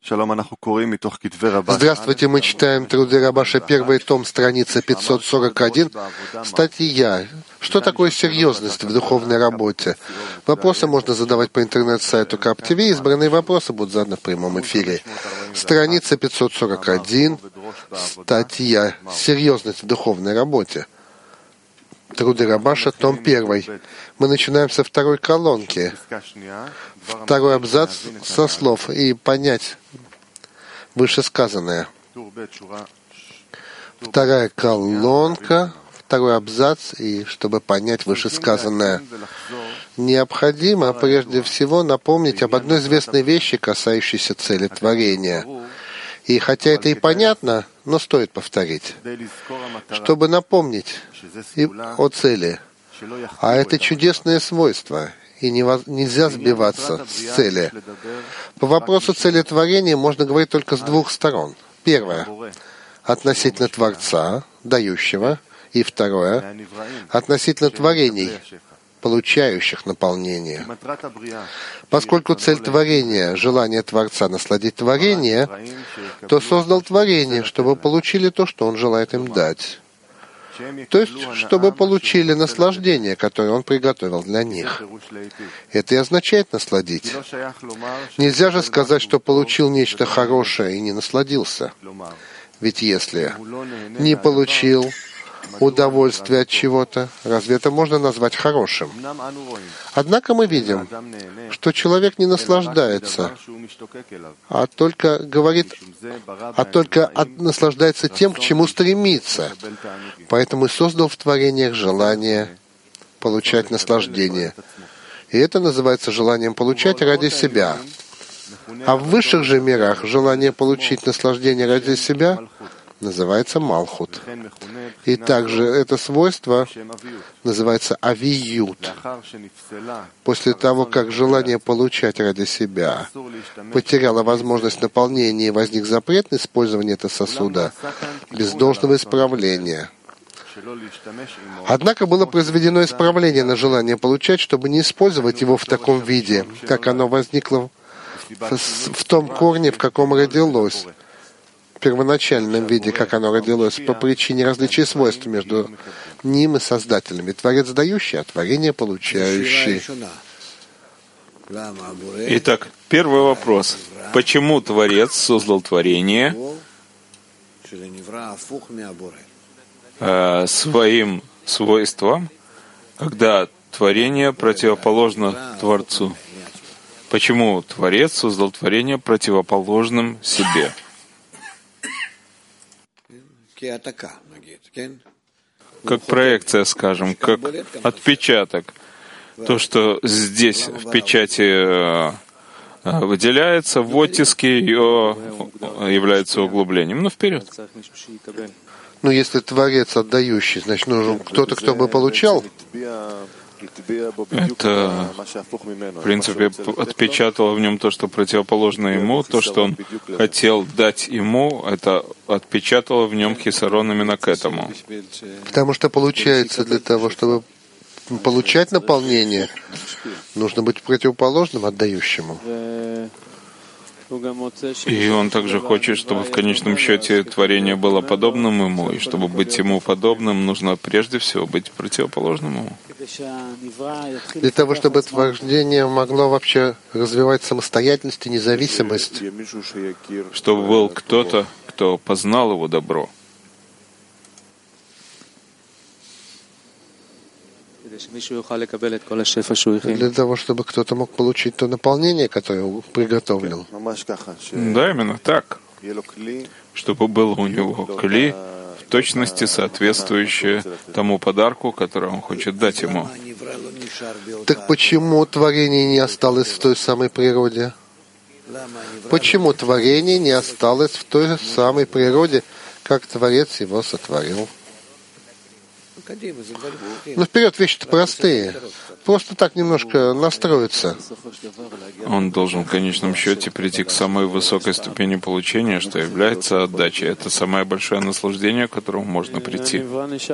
Здравствуйте, мы читаем труды Рабаша, первый том, страница 541, статья. Что такое серьезность в духовной работе? Вопросы можно задавать по интернет-сайту КАП ТВ, избранные вопросы будут заданы в прямом эфире. Страница 541, статья «Серьезность в духовной работе». Труды Рабаша, том 1. Мы начинаем со второй колонки. Второй абзац со слов «и понять вышесказанное». Вторая колонка, второй абзац, и чтобы понять вышесказанное. Необходимо прежде всего напомнить об одной известной вещи, касающейся цели творения. И хотя это и понятно, но стоит повторить, чтобы напомнить и о цели. А это чудесное свойство, и нельзя сбиваться с цели. По вопросу цели творения можно говорить только с двух сторон. Первое — относительно Творца, дающего, и второе — относительно творений, получающих наполнение. Поскольку цель творения — желание Творца насладить творение, то создал творение, чтобы получили то, что Он желает им дать. То есть, чтобы получили наслаждение, которое Он приготовил для них. Это и означает насладить. Нельзя же сказать, что получил нечто хорошее и не насладился. Ведь если не получил удовольствие от чего-то, разве это можно назвать хорошим? Однако мы видим, что человек не наслаждается, а только наслаждается тем, к чему стремится. Поэтому и создал в творениях желание получать наслаждение. И это называется желанием получать ради себя. А в высших же мирах желание получить наслаждение ради себя называется Малхут. И также это свойство называется Авиют. После того, как желание получать ради себя потеряло возможность наполнения и возник запрет на использование этого сосуда без должного исправления. Однако было произведено исправление на желание получать, чтобы не использовать его в таком виде, как оно возникло в том корне, в каком родилось, в первоначальном виде, как оно родилось, по причине различия свойств между ним и Создателем. И Творец дающий, а творение получающий. Итак, первый вопрос. Почему Творец создал творение своим свойствам, когда творение противоположно Творцу? Почему Творец создал творение противоположным себе? Как проекция, скажем, как отпечаток. То, что здесь в печати выделяется, в оттиске ее является углублением. Ну, вперед. Ну, если Творец отдающий, значит, нужен кто-то, кто бы получал. Это, в принципе, отпечатало в нем то, что противоположно ему, то, что он хотел дать ему, это отпечатало в нем хисарон именно к этому. Потому что получается, для того, чтобы получать наполнение, нужно быть противоположным отдающему. И он также хочет, чтобы в конечном счете творение было подобным ему, и чтобы быть ему подобным, нужно прежде всего быть противоположным ему. Для того, чтобы творение могло вообще развивать самостоятельность и независимость. Чтобы был кто-то, кто познал его добро. Для того, чтобы кто-то мог получить то наполнение, которое он приготовил. Да, именно так. Чтобы был у него кли, в точности соответствующее тому подарку, который он хочет дать ему. Так почему творение не осталось в той самой природе? Почему творение не осталось в той самой природе, как Творец его сотворил? Ну, вперед, вещи-то простые. Просто так немножко настроиться. Он должен в конечном счете прийти к самой высокой ступени получения, что является отдачей. Это самое большое наслаждение, к которому можно прийти.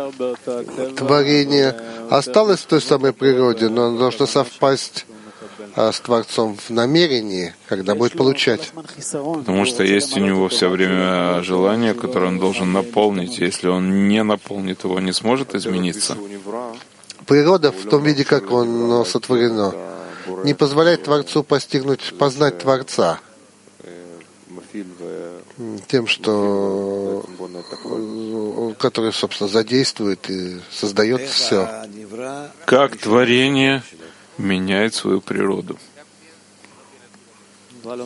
Творение осталось в той самой природе, но оно должно совпасть а с Творцом в намерении, когда будет получать. Потому что есть у него все время желание, которое он должен наполнить. Если он не наполнит его, не сможет измениться. Природа в том виде, как он сотворено, не позволяет Творцу познать Творца тем, что который, собственно, задействует и создает все. Как творение меняет свою природу. Он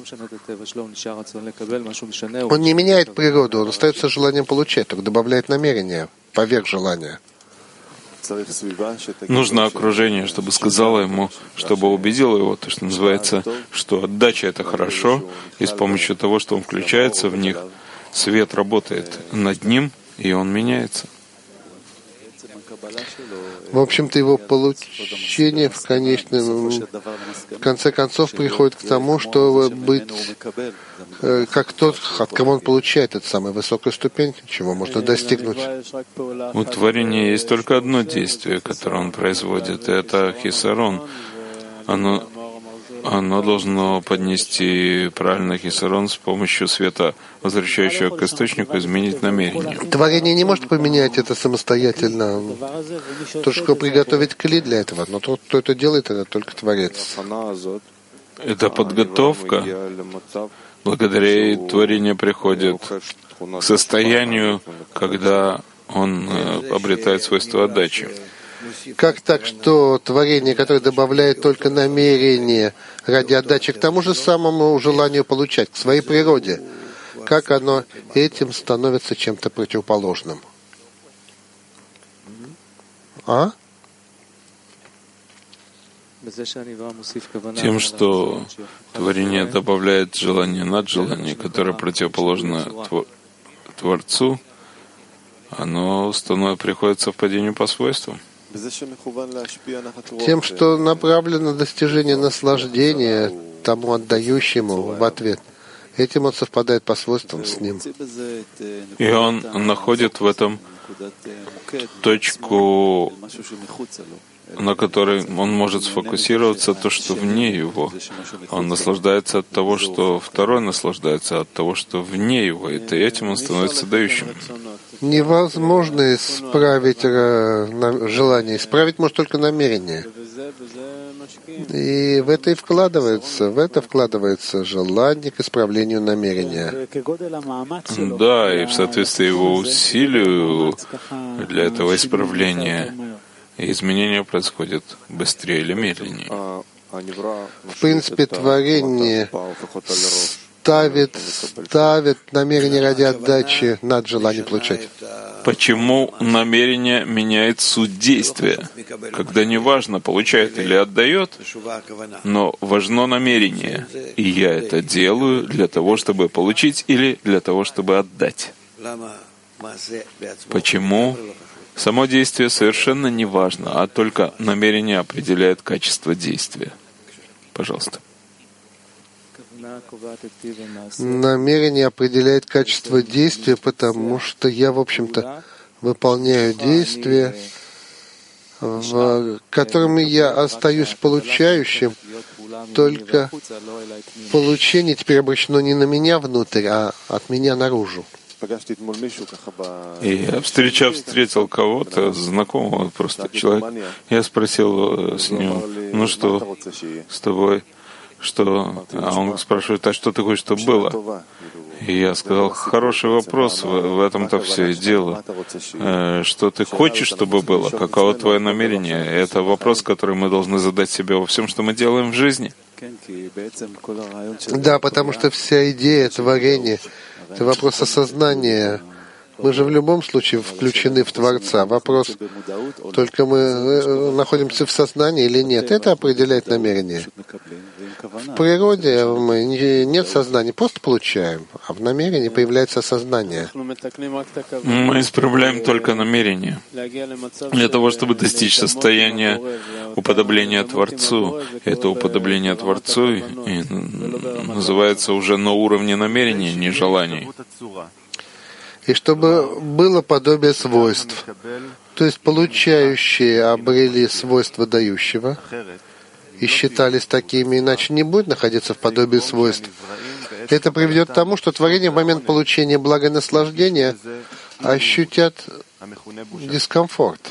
не меняет природу, он остается желанием получать, только добавляет намерение поверх желания. Нужно окружение, чтобы сказало ему, чтобы убедило его, то, что называется, что отдача — это хорошо, и с помощью того, что он включается в них, свет работает над ним, и он меняется. В общем-то, его получение в конце концов приходит к тому, чтобы быть как тот, от кого он получает эту самую высокую ступень, чего можно достигнуть. У творения есть только одно действие, которое он производит, и это хисарон. Оно должно поднести правильный хисарон с помощью света, возвращающего к источнику, изменить намерение. Творение не может поменять это самостоятельно. Только приготовить кли для этого. Но тот, кто это делает, это только Творец. Эта подготовка, благодаря ей творение приходит к состоянию, когда он обретает свойство отдачи. Как так, что творение, которое добавляет только намерение ради отдачи к тому же самому желанию получать, к своей природе, как оно этим становится чем-то противоположным? Тем, что творение добавляет желание над желание, которое противоположно Творцу, оно приходит к совпадению по свойствам. Тем, что направлено на достижение наслаждения тому отдающему в ответ. Этим он совпадает по свойствам с ним. И он находит в этом точку, на которой он может сфокусироваться, то, что вне его. Он наслаждается от того, что второй наслаждается от того, что вне его. И этим он становится дающим. Невозможно исправить желание. Исправить может только намерение. И в это вкладывается желание к исправлению намерения. Да, и в соответствии его усилию для этого исправления изменения происходят быстрее или медленнее. В принципе, творение ставит намерение ради отдачи над желанием получать. Почему намерение меняет суть действия? Когда не важно, получает или отдает, но важно намерение. И я это делаю для того, чтобы получить или для того, чтобы отдать. Почему? Само действие совершенно не важно, а только намерение определяет качество действия. Пожалуйста. Намерение определяет качество действия, потому что я, в общем-то, выполняю действия, в которыми я остаюсь получающим, только получение теперь обращено не на меня внутрь, а от меня наружу. И я встретил кого-то, знакомого просто человека. Я спросил с ним, ну что с тобой? Что? А он спрашивает, а что ты хочешь, чтобы было? И я сказал, хороший вопрос, в этом-то все и дело. Что ты хочешь, чтобы было? Каково твое намерение? Это вопрос, который мы должны задать себе во всем, что мы делаем в жизни. Да, потому что вся идея творения — это вопрос осознания. Мы же в любом случае включены в Творца. Вопрос, только мы находимся в сознании или нет. Это определяет намерение. В природе мы нет сознания, просто получаем, а в намерении появляется сознание. Мы исправляем только намерение для того, чтобы достичь состояния уподобления Творцу. Это уподобление Творцу и называется уже на уровне намерения, не желаний. И чтобы было подобие свойств, то есть получающие обрели свойства дающего, и считались такими, иначе не будет находиться в подобии свойств. Это приведет к тому, что творение в момент получения блага и наслаждения ощутят дискомфорт.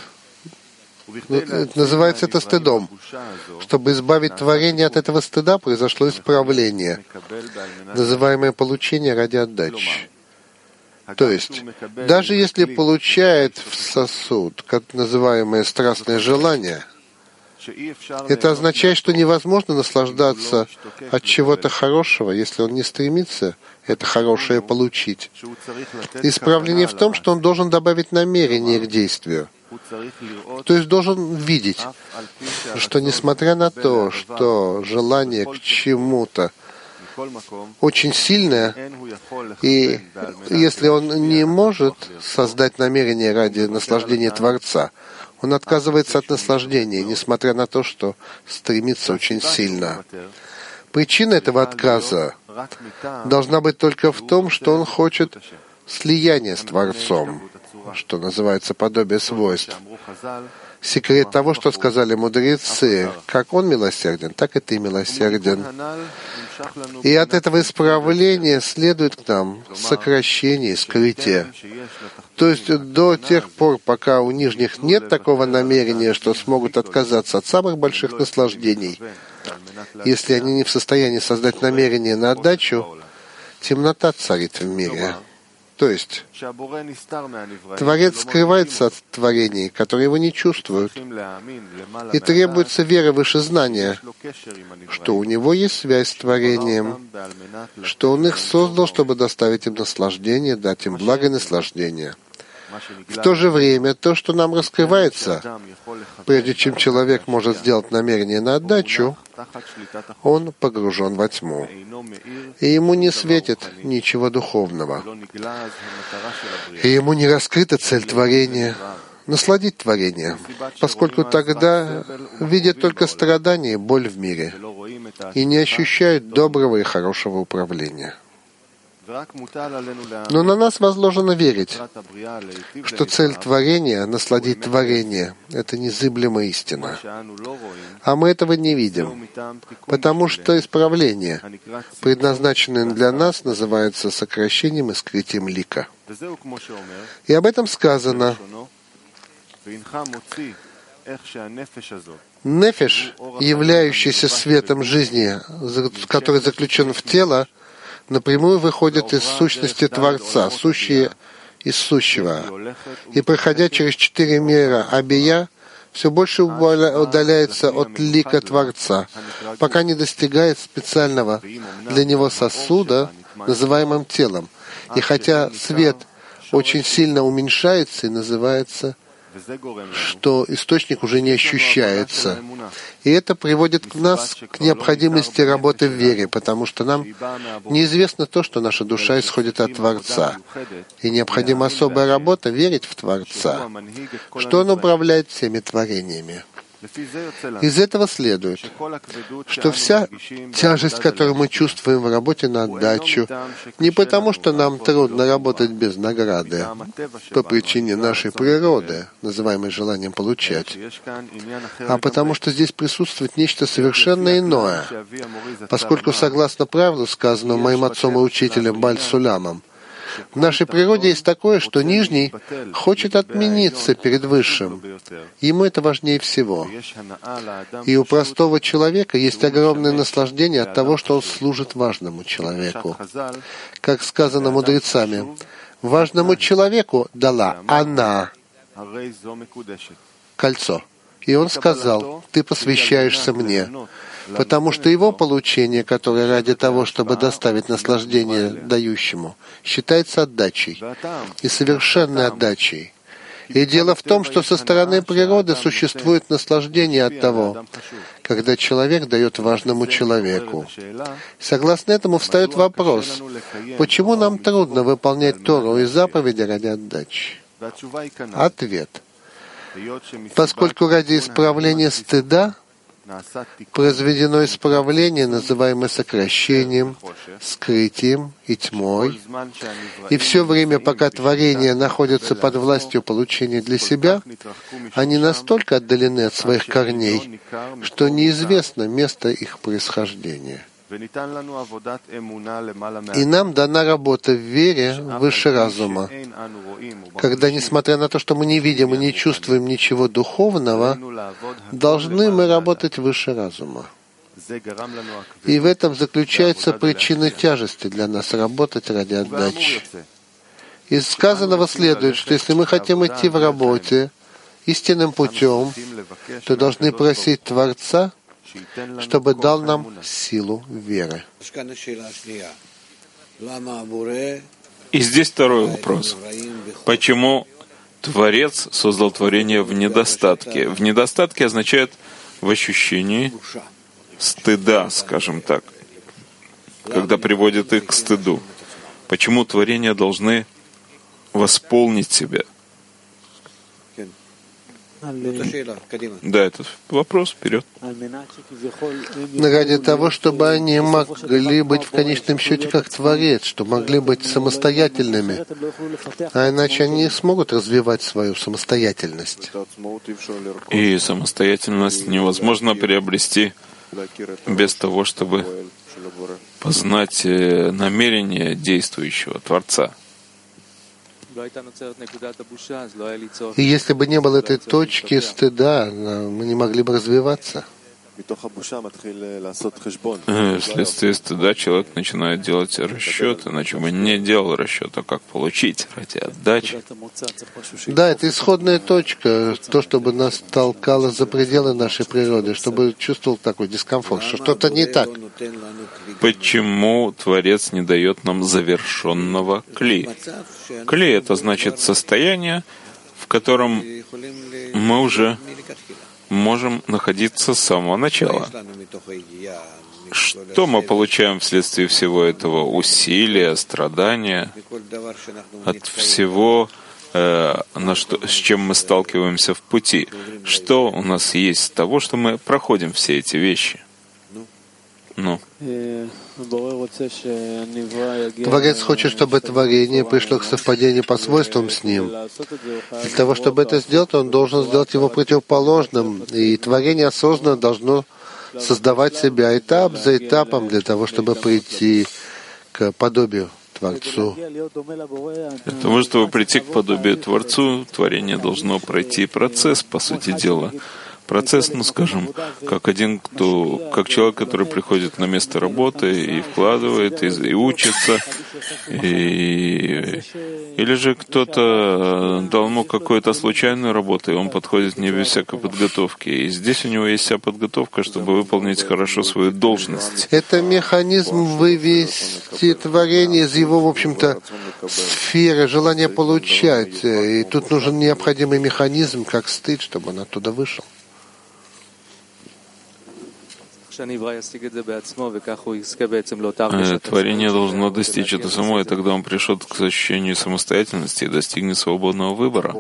Называется это стыдом. Чтобы избавить творение от этого стыда, произошло исправление, называемое получение ради отдачи. То есть, даже если получает в сосуд, как называемое страстное желание, это означает, что невозможно наслаждаться от чего-то хорошего, если он не стремится это хорошее получить. Исправление в том, что он должен добавить намерение к действию. То есть должен видеть, что несмотря на то, что желание к чему-то очень сильное, и если он не может создать намерение ради наслаждения Творца, он отказывается от наслаждения, несмотря на то, что стремится очень сильно. Причина этого отказа должна быть только в том, что он хочет слияния с Творцом, что называется подобие свойств. Секрет того, что сказали мудрецы, как он милосерден, так и ты милосерден. И от этого исправления следует к нам сокращение, скрытие. То есть до тех пор, пока у нижних нет такого намерения, что смогут отказаться от самых больших наслаждений, если они не в состоянии создать намерение на отдачу, темнота царит в мире. То есть Творец скрывается от творений, которые его не чувствуют, и требуется вера выше знания, что у него есть связь с творением, что он их создал, чтобы доставить им наслаждение, дать им благо и наслаждение. В то же время, то, что нам раскрывается, прежде чем человек может сделать намерение на отдачу, он погружен во тьму, и ему не светит ничего духовного, и ему не раскрыта цель творения — насладить творение, поскольку тогда видят только страдания и боль в мире и не ощущают доброго и хорошего управления. Но на нас возложено верить, что цель творения — насладить творение — это незыблемая истина. А мы этого не видим, потому что исправление, предназначенное для нас, называется сокращением и скрытием лика. И об этом сказано: нефеш, являющийся светом жизни, который заключен в тело, напрямую выходит из сущности Творца, сущее из сущего, и, проходя через 4 мира Абия, все больше удаляется от лика Творца, пока не достигает специального для него сосуда, называемым телом. И хотя свет очень сильно уменьшается и называется, что источник уже не ощущается. И это приводит нас к необходимости работы в вере, потому что нам неизвестно то, что наша душа исходит от Творца. И необходима особая работа верить в Творца, что Он управляет всеми творениями. Из этого следует, что вся тяжесть, которую мы чувствуем в работе на отдачу, не потому, что нам трудно работать без награды, по причине нашей природы, называемой желанием получать, а потому что здесь присутствует нечто совершенно иное, поскольку, согласно правилу, сказанному моим отцом и учителем Баль-Суламом, в нашей природе есть такое, что нижний хочет отмениться перед высшим. Ему это важнее всего. И у простого человека есть огромное наслаждение от того, что он служит важному человеку. Как сказано мудрецами, важному человеку дала она кольцо. И он сказал: ты посвящаешься мне, потому что его получение, которое ради того, чтобы доставить наслаждение дающему, считается отдачей и совершенной отдачей. И дело в том, что со стороны природы существует наслаждение от того, когда человек дает важному человеку. Согласно этому встает вопрос: почему нам трудно выполнять Тору и заповеди ради отдачи? Ответ: поскольку ради исправления стыда произведено исправление, называемое сокращением, скрытием и тьмой. И все время, пока творения находятся под властью получения для себя, они настолько отдалены от своих корней, что неизвестно место их происхождения. И нам дана работа в вере выше разума, когда, несмотря на то, что мы не видим и не чувствуем ничего духовного, должны мы работать выше разума. И в этом заключается причина тяжести для нас работать ради отдачи. Из сказанного следует, что если мы хотим идти в работе истинным путем, то должны просить Творца, чтобы дал нам силу веры. И здесь второй вопрос. Почему Творец создал творение в недостатке? В недостатке означает в ощущении стыда, скажем так, когда приводит их к стыду. Почему творения должны восполнить себя? Да, этот вопрос вперед. Ради того, чтобы они могли быть в конечном счете как Творец, чтобы могли быть самостоятельными, а иначе они не смогут развивать свою самостоятельность. И самостоятельность невозможно приобрести без того, чтобы познать намерение действующего Творца. И если бы не было этой точки стыда, мы не могли бы развиваться. Вследствие стыда человек начинает делать расчеты, иначе бы не делал расчета, как получить ради отдачи. Да, это исходная точка, то, чтобы нас толкало за пределы нашей природы, чтобы чувствовал такой дискомфорт, что что-то не так. Почему Творец не дает нам завершенного кли? Кли — это значит состояние, в котором мы уже можем находиться с самого начала. Что мы получаем вследствие всего этого усилия, страдания, от всего, с чем мы сталкиваемся в пути? Что у нас есть с того, что мы проходим все эти вещи? Творец хочет, чтобы творение пришло к совпадению по свойствам с ним. Для того, чтобы это сделать, он должен сделать его противоположным. И творение осознанно должно создавать себя этап за этапом для того, чтобы прийти к подобию Творцу. Для того, чтобы прийти к подобию Творцу, творение должно пройти процесс, по сути дела. Процесс, скажем, как человек, который приходит на место работы и вкладывает, и учится, или же кто-то дал ему какую-то случайную работу, и он подходит не без всякой подготовки. И здесь у него есть вся подготовка, чтобы выполнить хорошо свою должность. Это механизм вывести творение из его, в общем-то, сферы желания получать. И тут нужен необходимый механизм, как стыд, чтобы он оттуда вышел. Творение должно достичь это само, и тогда он пришел к ощущению самостоятельности и достигнет свободного выбора.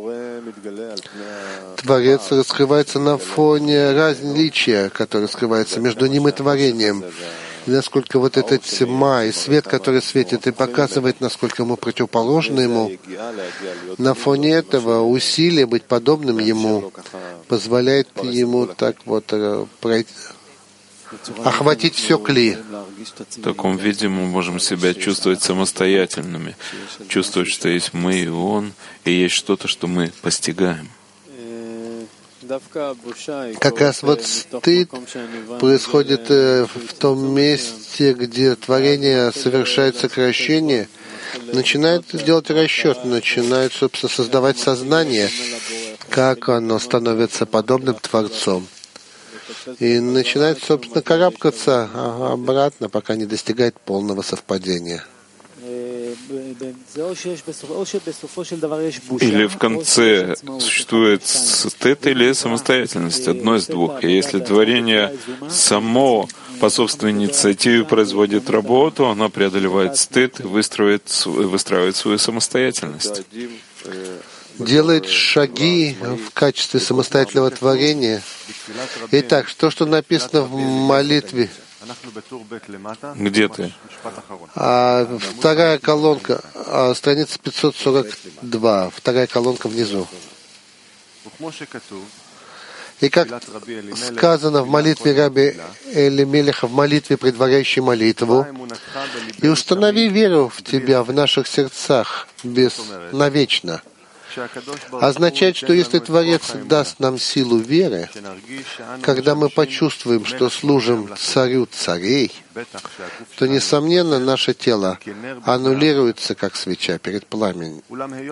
Творец раскрывается на фоне различия, которое скрывается между ним и творением. И насколько вот эта тьма и свет, который светит и показывает, насколько мы противоположны ему, на фоне этого усилие быть подобным ему позволяет ему так вот пройти, охватить все кли. В таком виде мы можем себя чувствовать самостоятельными, чувствовать, что есть мы и Он, и есть что-то, что мы постигаем. Как раз вот стыд происходит в том месте, где творение совершает сокращение, начинает делать расчет, начинает, собственно, создавать сознание, как оно становится подобным Творцом. И начинает, собственно, карабкаться обратно, пока не достигает полного совпадения. Или в конце существует стыд или самостоятельность, одно из двух. И если творение само по собственной инициативе производит работу, оно преодолевает стыд и выстраивает свою самостоятельность. делает шаги в качестве самостоятельного творения. Итак, то, что написано в молитве, Где ты? вторая колонка, страница 542, вторая колонка внизу. И как сказано в молитве Раби Элимелеха, в молитве, предваряющей молитву, «И установи веру в Тебя в наших сердцах навечно», означает, что если Творец даст нам силу веры, когда мы почувствуем, что служим Царю царей, то, несомненно, наше тело аннулируется, как свеча перед пламенем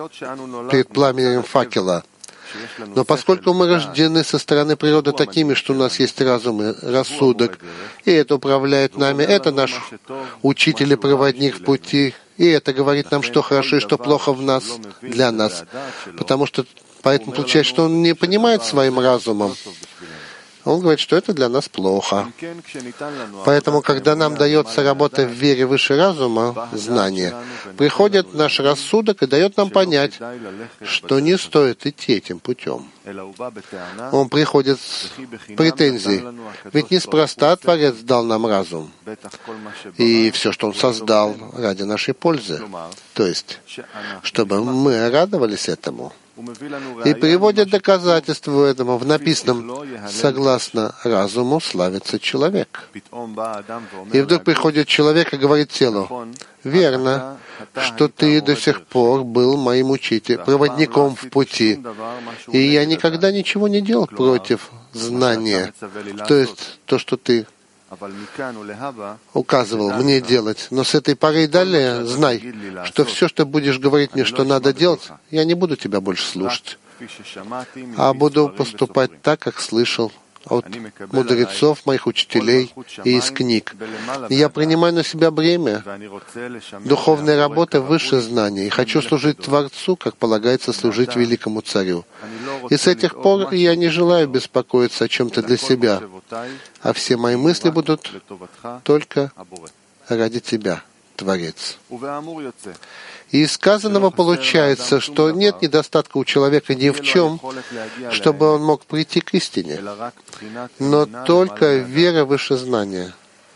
факела. Но поскольку мы рождены со стороны природы такими, что у нас есть разум и рассудок, и это управляет нами, это наш учитель и проводник в пути, и это говорит нам, что хорошо и что плохо в нас, для нас. Поэтому получается, что он не понимает своим разумом. Он говорит, что это для нас плохо. Поэтому, когда нам дается работа в вере выше разума, знание, приходит наш рассудок и дает нам понять, что не стоит идти этим путем. Он приходит с претензией. Ведь неспроста Творец дал нам разум. И все, что Он создал, ради нашей пользы. То есть, чтобы мы радовались этому. И приводят доказательства этому в написанном: «Согласно разуму славится человек». И вдруг приходит человек и говорит телу: «Верно, что ты до сих пор был моим учителем, проводником в пути, и я никогда ничего не делал против знания». То есть то, что ты указывал мне делать. Но с этой поры и далее знай, что все, что будешь говорить мне, что надо делать, я не буду тебя больше слушать, а буду поступать так, как слышал от мудрецов, моих учителей и из книг. Я принимаю на себя бремя духовной работы выше знания и хочу служить Творцу, как полагается служить великому Царю. И с этих пор я не желаю беспокоиться о чем-то для себя, а все мои мысли будут только ради Тебя, Творец. И из сказанного получается, что нет недостатка у человека ни в чем, чтобы он мог прийти к истине, но только вера выше знания.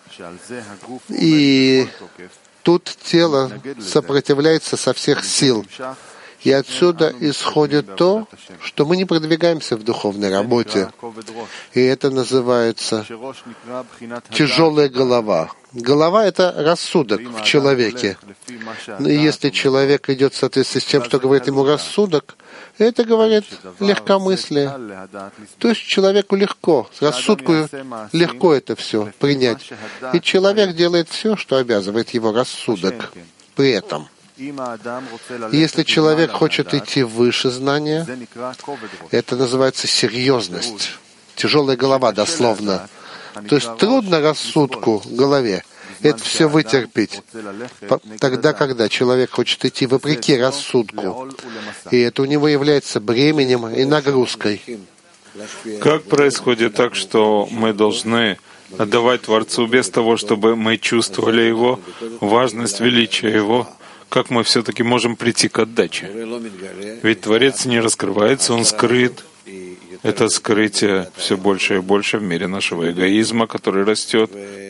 И тут тело сопротивляется со всех сил. И отсюда исходит то, что мы не продвигаемся в духовной работе. И это называется тяжелая голова. Голова — это рассудок в человеке. И если человек идет в соответствии с тем, что говорит ему рассудок, это говорит легкомыслие. То есть человеку легко, рассудку легко это все принять. И человек делает все, что обязывает его рассудок. При этом, если человек хочет идти выше знания, это называется серьезность. Тяжелая голова, дословно. То есть трудно рассудку, голове, это все вытерпеть. Тогда, когда человек хочет идти вопреки рассудку, и это у него является бременем и нагрузкой. Как происходит так, что мы должны отдавать Творцу без того, чтобы мы чувствовали Его, важность, величие Его? Как мы все-таки можем прийти к отдаче? Ведь Творец не раскрывается, Он скрыт. Это скрытие все больше и больше в мире нашего эгоизма, который растет.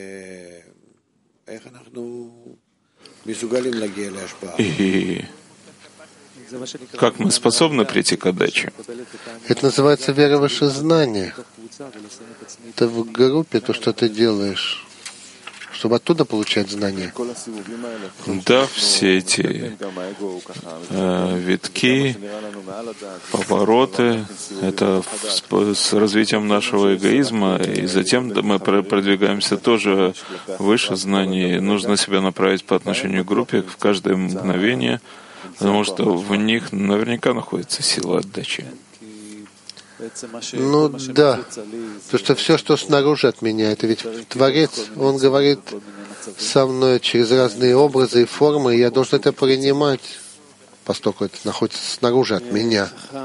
И как мы способны прийти к отдаче? Это называется вера выше знания. Это в группе то, что ты делаешь, чтобы оттуда получать знания. Да, все эти витки, повороты, это с развитием нашего эгоизма, и затем мы продвигаемся тоже выше знаний. Нужно себя направить по отношению к группе в каждое мгновение, потому что в них наверняка находится сила отдачи. Ну да, потому что все, что снаружи от меня, это ведь Творец, Он говорит со мной через разные образы и формы, и я должен это принимать, поскольку это находится снаружи от меня.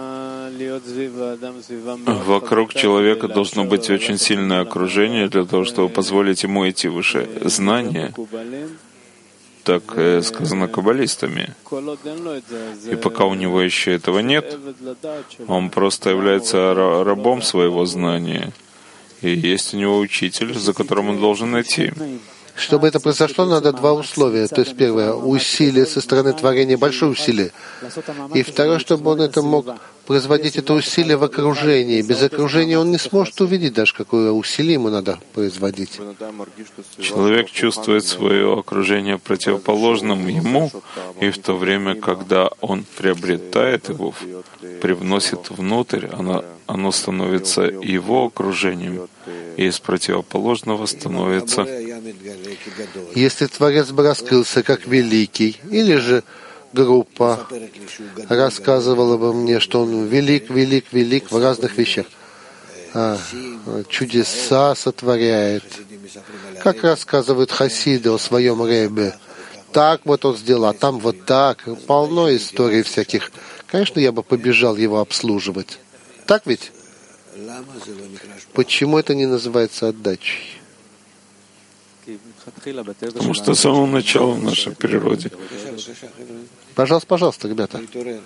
Вокруг человека должно быть очень сильное окружение для того, чтобы позволить ему идти выше знания. Так сказано каббалистами. И пока у него еще этого нет, он просто является рабом своего знания. И есть у него учитель, за которым он должен идти. Чтобы это произошло, надо два условия. То есть первое, усилие со стороны творения, большое усилие. И второе, чтобы он это мог производить это усилие в окружении. Без окружения он не сможет увидеть даже, какое усилие ему надо производить. Человек чувствует свое окружение противоположным ему, и в то время, когда он приобретает его, привносит внутрь, оно становится его окружением, и из противоположного становится. Если Творец бы раскрылся как великий, или же группа рассказывала бы мне, что он велик, велик, велик в разных вещах, чудеса сотворяет, как рассказывают хасиды о своем Ребе. Так вот он сделал, а там вот так, полно историй всяких. Конечно, я бы побежал его обслуживать. Так ведь? Почему это не называется отдачей? Потому что с самого начала в нашей природе. Пожалуйста, пожалуйста, ребята.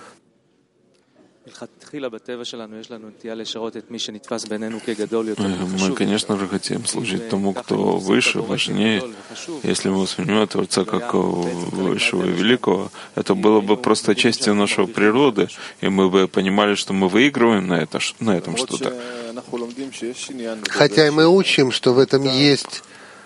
Мы, конечно же, хотим служить тому, кто выше, важнее. Если мы воспринимаем Творца как высшего и великого, это было бы просто частью нашей природы, и мы бы понимали, что мы выигрываем на этом что-то. Хотя и мы учим, что в этом есть,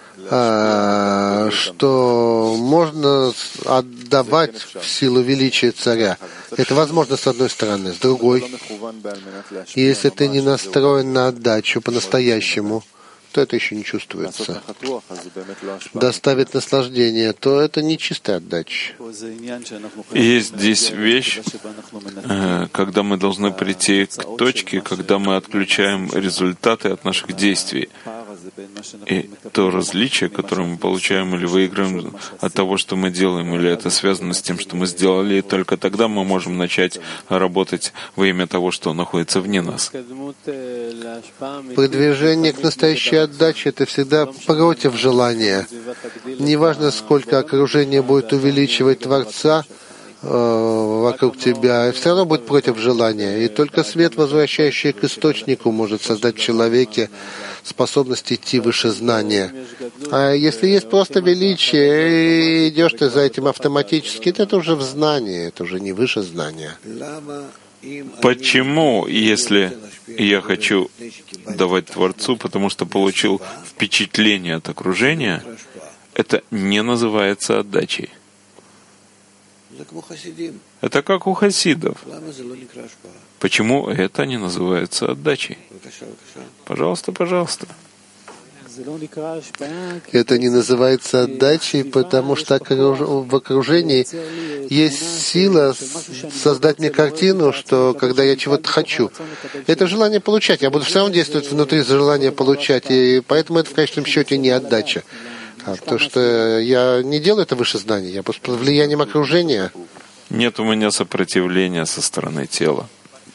что можно отдавать в силу величия царя. Это возможно с одной стороны. С другой, если ты не настроен на отдачу по-настоящему, то это еще не чувствуется. Доставит наслаждение, то это не чистая отдача. Есть здесь вещь, когда мы должны прийти к точке, когда мы отключаем результаты от наших действий. И то различие, которое мы получаем или выиграем от того, что мы делаем, или это связано с тем, что мы сделали, и только тогда мы можем начать работать во имя того, что находится вне нас. Продвижение к настоящей отдаче — это всегда против желания. Неважно, сколько окружение будет увеличивать Творца вокруг тебя, все равно будет против желания. И только свет, возвращающий к источнику, может создать в человеке способность идти выше знания. А если есть просто величие, и идешь ты за этим автоматически, то это уже в знании, это уже не выше знания. Почему, если я хочу давать Творцу, потому что получил впечатление от окружения, это не называется отдачей? Это как у хасидов. Почему это не называется отдачей? Пожалуйста, пожалуйста. Это не называется отдачей, потому что в окружении есть сила создать мне картину, что когда я чего-то хочу, это желание получать. Я буду все равно действовать внутри желания получать, и поэтому это в конечном счете не отдача. Потому что я не делаю это выше знания, я просто под влиянием окружения. Нет у меня сопротивления со стороны тела.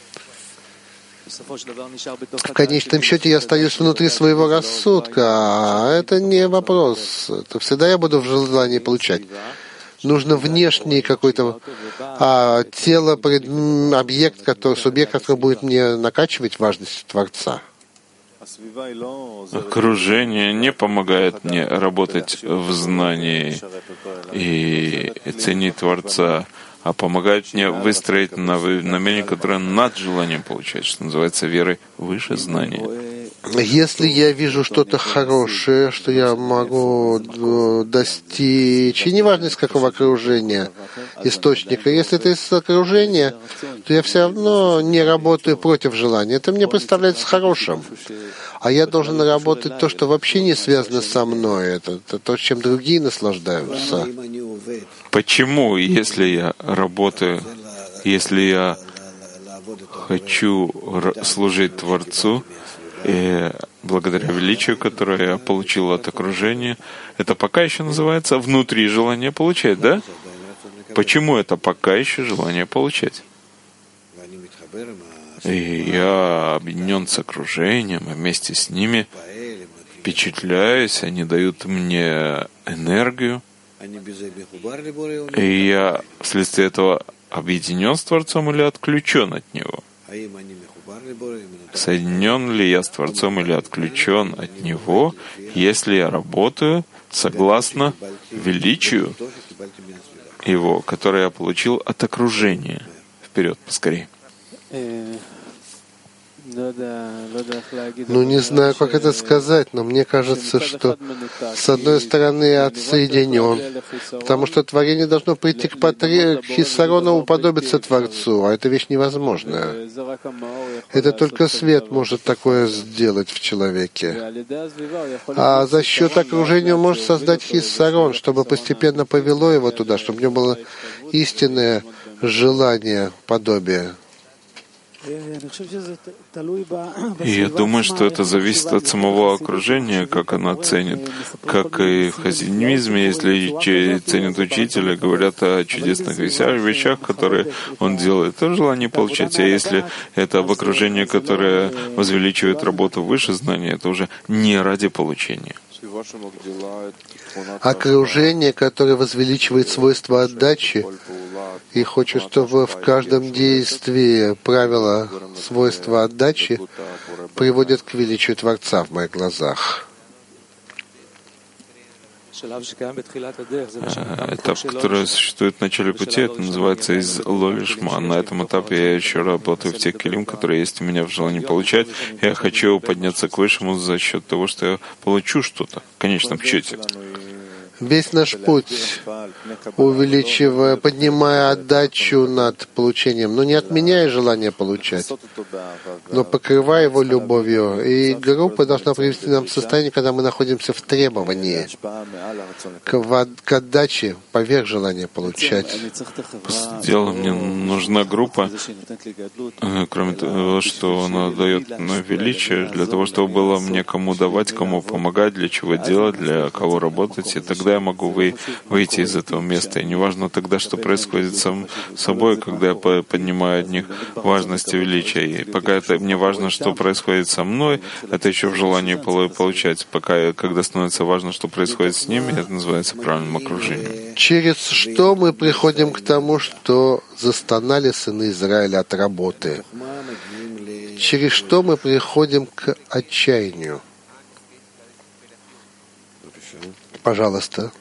В конечном счете я остаюсь внутри своего рассудка, а это не вопрос. Это всегда я буду в желании получать. Нужно внешний какой-то тело, объект, субъект, который будет мне накачивать важность Творца. Окружение не помогает мне работать в знании и ценить Творца, а помогает мне выстроить намерение, которое над желанием получать, что называется верой выше знания. Если я вижу что-то хорошее, что я могу достичь, и неважно из какого окружения, источника, если это из окружения, то я все равно не работаю против желания. Это мне представляется хорошим. А я должен работать то, что вообще не связано со мной. Это то, чем другие наслаждаются. Почему, если я работаю, если я хочу служить Творцу, и благодаря величию, которое я получил от окружения, это пока еще называется внутри желание получать, да? Почему это пока еще желание получать? И я объединен с окружением, и вместе с ними впечатляюсь, они дают мне энергию. И я вследствие этого объединен с Творцом или отключен от Него? Соединен ли я с Творцом или отключен от Него, если я работаю согласно величию Его, которое я получил от окружения? Вперед, поскорее. Ну, не знаю, как это сказать, но мне кажется, что с одной стороны я отсоединен, потому что творение должно прийти к хиссарону, уподобиться Творцу, а эта вещь невозможная. Это только свет может такое сделать в человеке. А за счет окружения он может создать хиссарон, чтобы постепенно повело его туда, чтобы у него было истинное желание, подобие. И я думаю, что это зависит от самого окружения, как оно ценит. Как и в хасидизме, если ценят учителя, говорят о чудесных вещах, которые он делает, то желание получать. А если это об окружении, которое возвеличивает работу выше знания, это уже не ради получения. Окружение, которое возвеличивает свойства отдачи и хочет, чтобы в каждом действии правила свойства отдачи приводят к величию Творца в моих глазах. Этап, который существует в начале пути, это называется из лолишма. На этом этапе я еще работаю в тех килим, которые есть у меня в желании получать. Я хочу подняться к высшему за счет того, что я получу что-то в конечном счете. Весь наш путь, увеличивая, поднимая отдачу над получением, но не отменяя желание получать, но покрывая его любовью. И группа должна привести нам в состояние, когда мы находимся в требовании к отдаче поверх желания получать. Дело мне нужна группа, кроме того, что она дает величие, для того, чтобы было мне кому давать, кому помогать, для чего делать, для кого работать, и тогда я могу выйти из этого места. И неважно тогда, что происходит с собой, когда я поднимаю от них важность и величие. И пока это мне важно, что происходит со мной, это еще в желании получать. Когда становится важно, что происходит с ними, это называется правильным окружением. Через что мы приходим к тому, что застонали сыны Израиля от работы? Через что мы приходим к отчаянию? Пожалуйста.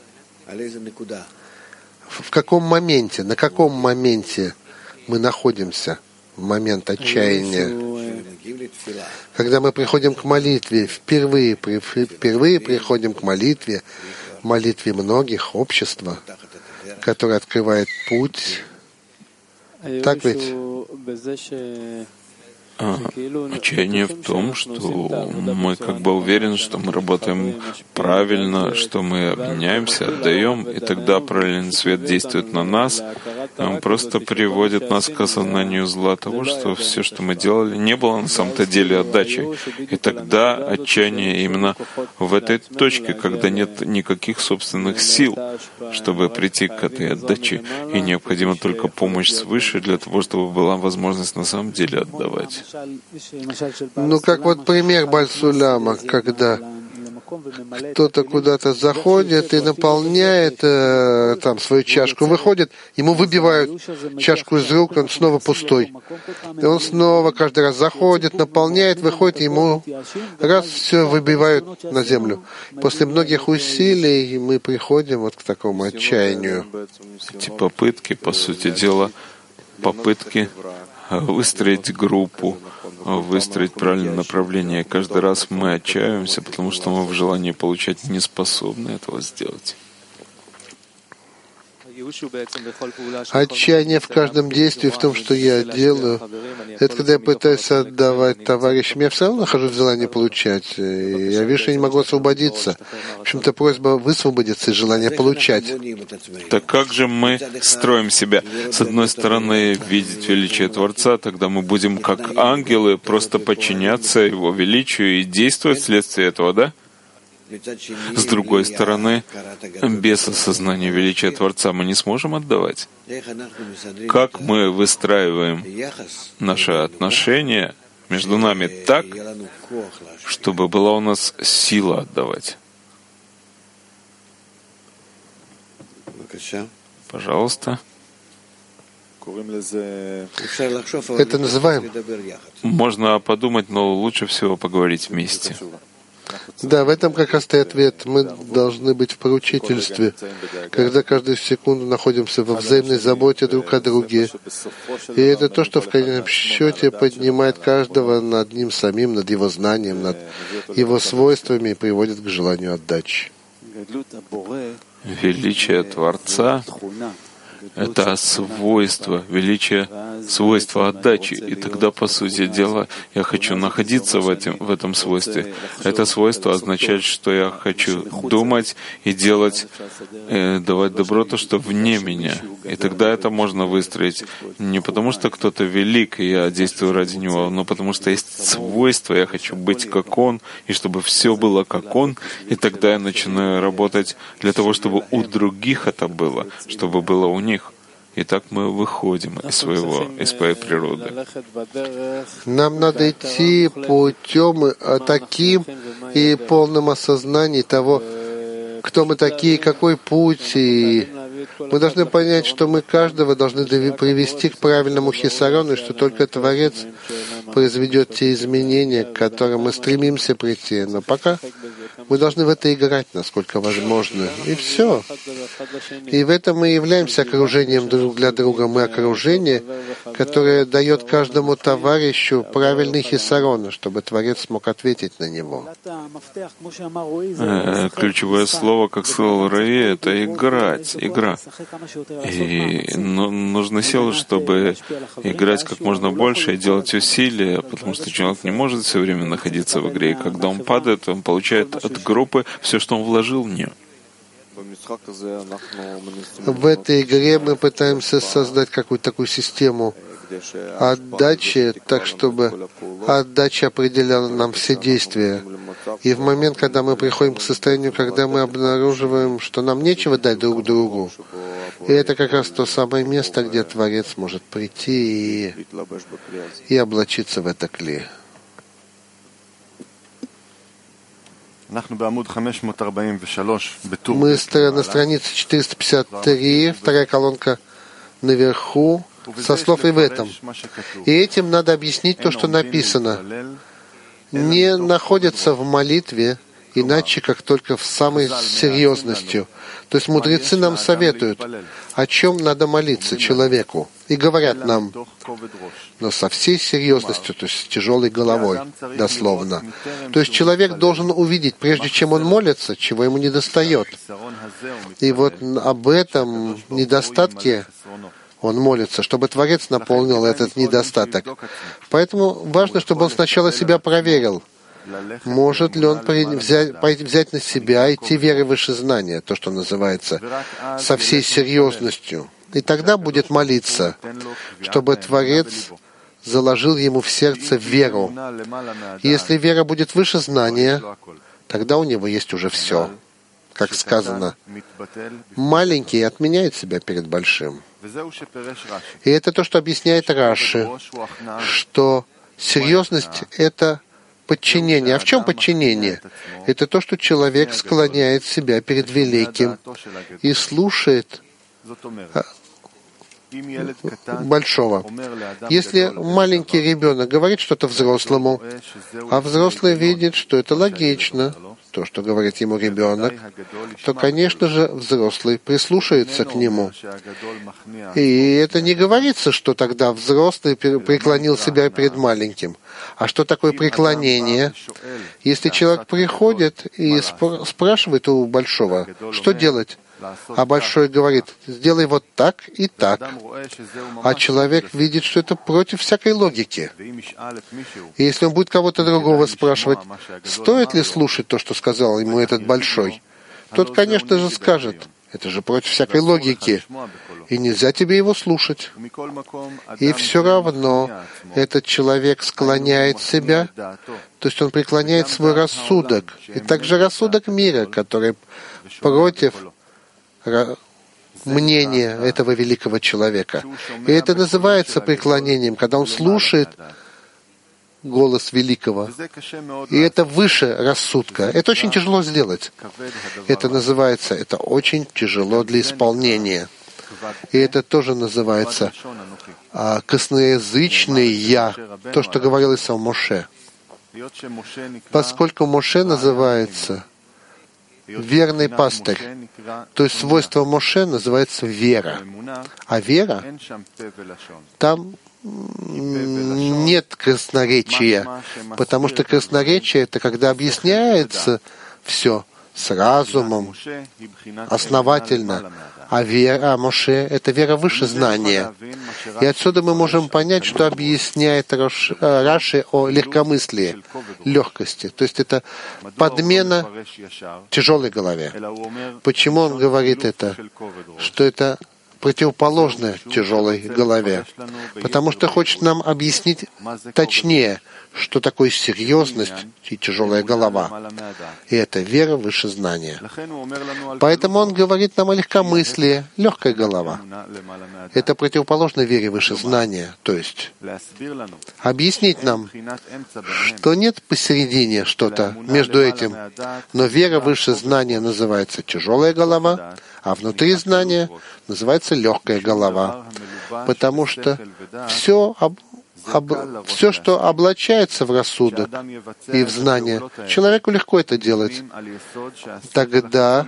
В каком моменте, на каком моменте мы находимся в момент отчаяния? Когда мы приходим к молитве, впервые приходим к молитве многих, общества, которое открывает путь. Так ведь? Отчаяние в том, что мы как бы уверены, что мы работаем правильно, что мы объединяемся, отдаем, и тогда параллельный свет действует на нас, и он просто приводит нас к осознанию зла того, что все, что мы делали, не было на самом-то деле отдачей. И тогда отчаяние именно в этой точке, когда нет никаких собственных сил, чтобы прийти к этой отдаче, и необходима только помощь свыше для того, чтобы была возможность на самом деле отдавать. Ну, как вот пример Баль-Суляма, когда кто-то куда-то заходит и наполняет там свою чашку, выходит, ему выбивают чашку из рук, он снова пустой. И он снова каждый раз заходит, наполняет, выходит, ему раз все выбивают на землю. После многих усилий мы приходим вот к такому отчаянию. Эти попытки, по сути дела, попытки выстроить группу, выстроить правильное направление. Каждый раз мы отчаиваемся, потому что мы в желании получать не способны этого сделать. Отчаяние в каждом действии, в том, что я делаю, это когда я пытаюсь отдавать товарищам, я все равно нахожусь в желании получать. И я вижу, что я не могу освободиться. В общем-то, просьба высвободиться из желания получать. Так как же мы строим себя? С одной стороны, видеть величие Творца, тогда мы будем как ангелы просто подчиняться Его величию и действовать вследствие этого, да? С другой стороны, без осознания величия Творца мы не сможем отдавать. Как мы выстраиваем наши отношения между нами так, чтобы была у нас сила отдавать? Пожалуйста. Это называем? Можно подумать, но лучше всего поговорить вместе. Да, в этом как раз и ответ. Мы должны быть в поручительстве, когда каждую секунду находимся во взаимной заботе друг о друге. И это то, что в конечном счете поднимает каждого над ним самим, над его знанием, над его свойствами и приводит к желанию отдачи. Величие Творца — это свойство, величие, свойство отдачи. И тогда, по сути дела, я хочу находиться в этом свойстве. Это свойство означает, что я хочу думать и делать, давать добро то, что вне меня. И тогда это можно выстроить не потому, что кто-то велик, и я действую ради него, но потому что есть свойство, я хочу быть как он, и чтобы все было как он, и тогда я начинаю работать для того, чтобы у других это было, чтобы было у них. И так мы выходим из своей природы. Нам надо идти путем таким и полным осознанием того, кто мы такие, какой путь. И мы должны понять, что мы каждого должны привести к правильному хисарону, и что только Творец произведет те изменения, к которым мы стремимся прийти. Но пока мы должны в это играть, насколько возможно. И все. И в этом мы являемся окружением друг для друга. Мы окружение, которое дает каждому товарищу правильный хисарон, чтобы Творец смог ответить на него. Ключевое слово, как сказал Рави, это играть, игра. И нужны силы, чтобы играть как можно больше и делать усилия, потому что человек не может все время находиться в игре. И когда он падает, он получает от группы все, что он вложил в нее. В этой игре мы пытаемся создать какую-то такую систему отдачи, так чтобы отдача определяла нам все действия. И в момент, когда мы приходим к состоянию, когда мы обнаруживаем, что нам нечего дать друг другу, и это как раз то самое место, где Творец может прийти и облачиться в это кли. Мы на странице 453, вторая колонка наверху, со слов и в этом. И этим надо объяснить то, что написано. Не находятся в молитве, иначе как только в самой серьезностью. То есть мудрецы нам советуют, о чем надо молиться человеку. И говорят нам, но со всей серьезностью, то есть с тяжелой головой, дословно. То есть человек должен увидеть, прежде чем он молится, чего ему недостает. И вот об этом недостатке он молится, чтобы Творец наполнил этот недостаток. Поэтому важно, чтобы он сначала себя проверил. Может ли он взять на себя, идти верой выше знания, то, что называется, со всей серьезностью. И тогда будет молиться, чтобы Творец заложил ему в сердце веру. И если вера будет выше знания, тогда у него есть уже все. Как сказано, маленький отменяет себя перед большим. И это то, что объясняет Раши, что серьезность — это подчинение. А в чем подчинение? Это то, что человек склоняет себя перед великим и слушает большого. Если маленький ребенок говорит что-то взрослому, а взрослый видит, что это логично, то, что говорит ему ребенок, то, конечно же, взрослый прислушается к нему. И это не говорится, что тогда взрослый преклонил себя перед маленьким. А что такое преклонение? Если человек приходит и спрашивает у большого, что делать? А большой говорит, сделай вот так и так. А человек видит, что это против всякой логики. И если он будет кого-то другого спрашивать, стоит ли слушать то, что сказал ему этот большой, тот, конечно же, скажет, это же против всякой логики, и нельзя тебе его слушать. И все равно этот человек склоняет себя, то есть он преклоняет свой рассудок, и также рассудок мира, который против мнение этого великого человека. И это называется преклонением, когда он слушает голос великого. И это выше рассудка. Это очень тяжело сделать. Это называется, это очень тяжело для исполнения. И это тоже называется косноязычный «я», то, что говорил сам Моше. Поскольку Моше называется верный пастырь, то есть свойство Моше называется вера. А вера, там нет красноречия, потому что красноречие — это когда объясняется все с разумом, основательно. А вера Моше — это вера выше знания. И отсюда мы можем понять, что объясняет Раши о легкомыслии, легкости. То есть это подмена тяжелой голове. Почему он говорит это? Что это противоположное тяжелой голове. Потому что хочет нам объяснить точнее, что такое серьезность и тяжелая голова. И это вера выше знания. Поэтому он говорит нам о легкомыслии, легкая голова. Это противоположно вере выше знания. То есть объяснить нам, что нет посередине что-то между этим, но вера выше знания называется тяжелая голова, а внутри знания называется легкая голова. Потому что все, что облачается в рассудок и в знание, человеку легко это делать. Тогда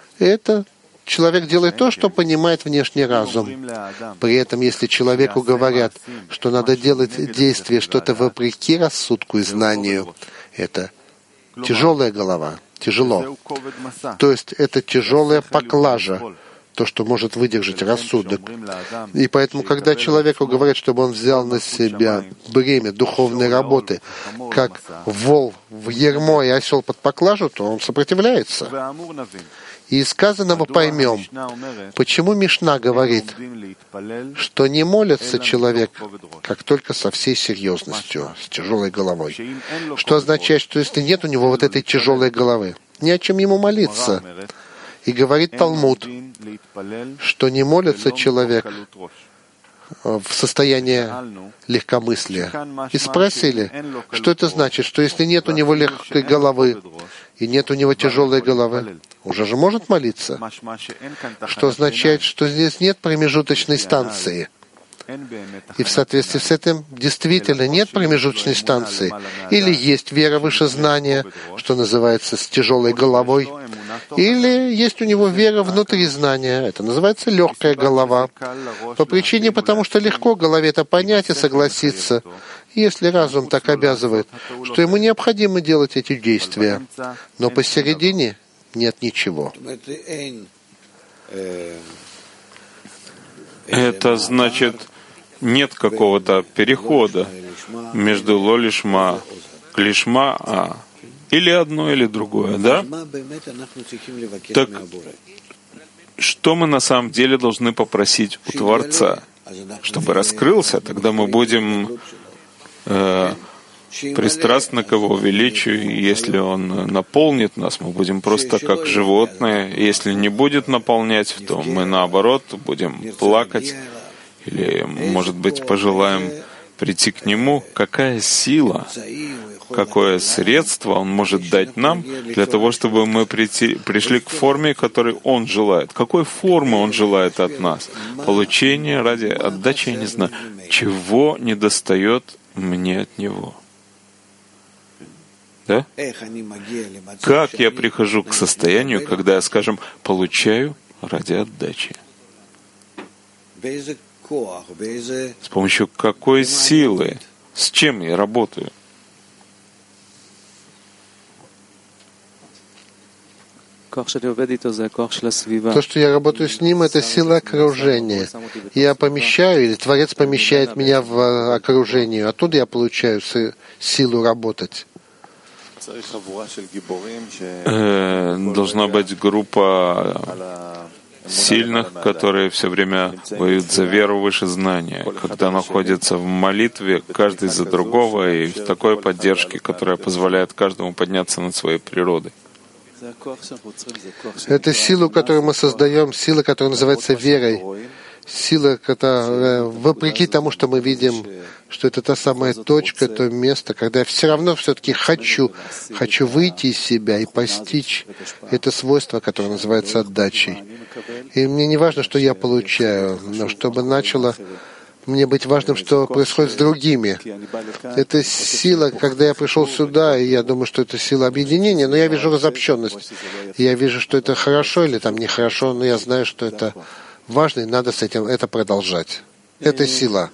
человек делает то, что понимает внешний разум. При этом, если человеку говорят, что надо делать действие, что-то вопреки рассудку и знанию, это тяжелая голова, тяжело. То есть это тяжелая поклажа, то, что может выдержать рассудок. И поэтому, когда человеку говорят, чтобы он взял на себя бремя духовной работы, как вол в ярмо и осел под поклажу, то он сопротивляется. И из сказанного поймем, почему Мишна говорит, что не молится человек, как только со всей серьезностью, с тяжелой головой. Что означает, что если нет у него вот этой тяжелой головы, ни о чем ему молиться. И говорит Талмуд, что не молится человек в состоянии легкомыслия. И спросили, что это значит, что если нет у него легкой головы и нет у него тяжелой головы, уже же может молиться? Что означает, что здесь нет промежуточной станции. И в соответствии с этим действительно нет промежуточной станции. Или есть вера выше знания, что называется с тяжелой головой, или есть у него вера внутри знания, это называется легкая голова. По причине, потому что легко голове это понять и согласиться, если разум так обязывает, что ему необходимо делать эти действия. Но посередине нет ничего. Это значит, нет какого-то перехода между лолишма к лишма, или одно, или другое, да? Так что мы на самом деле должны попросить у Творца? Чтобы раскрылся, тогда мы будем пристрастны к Его величию, и если Он наполнит нас, мы будем просто как животные. Если не будет наполнять, то мы, наоборот, будем плакать, или, может быть, пожелаем прийти к Нему. Какая сила, какое средство Он может дать нам для того, чтобы мы пришли к форме, которой Он желает. Какой формы Он желает от нас? Получение ради отдачи, я не знаю. Чего недостает мне от Него? Да? Как я прихожу к состоянию, когда я, скажем, получаю ради отдачи? С помощью какой силы? С чем я работаю? То, что я работаю с ним, это сила окружения. Я помещаю, или Творец помещает меня в окружение. Оттуда я получаю силу работать. Должна быть группа сильных, которые все время воюют за веру выше знания, когда находятся в молитве каждый за другого и в такой поддержке, которая позволяет каждому подняться над своей природой. Это сила, которую мы создаем, сила, которая называется верой. Сила, которая, вопреки тому, что мы видим что это та самая точка, то место, когда я все равно все-таки хочу выйти из себя и постичь это свойство, которое называется отдачей. И мне не важно, что я получаю, но чтобы начало мне быть важным, что происходит с другими. Это сила, когда я пришел сюда, и я думаю, что это сила объединения, но я вижу разобщенность. Я вижу, что это хорошо или там нехорошо, но я знаю, что это важно, и надо с этим это продолжать. Это сила.